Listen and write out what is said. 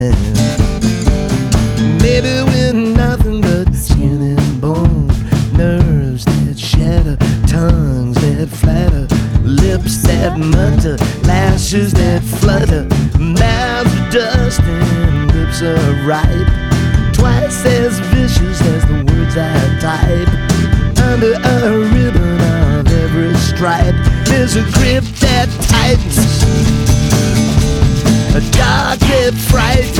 Maybe we're nothing but skin and bone, nerves that shatter, tongues that flatter, lips that mutter, lashes that flutter, mouths are dust and lips are ripe, twice as vicious as the words I type. Under a ribbon of every stripe, there's a grip that tightens, a dark red fright.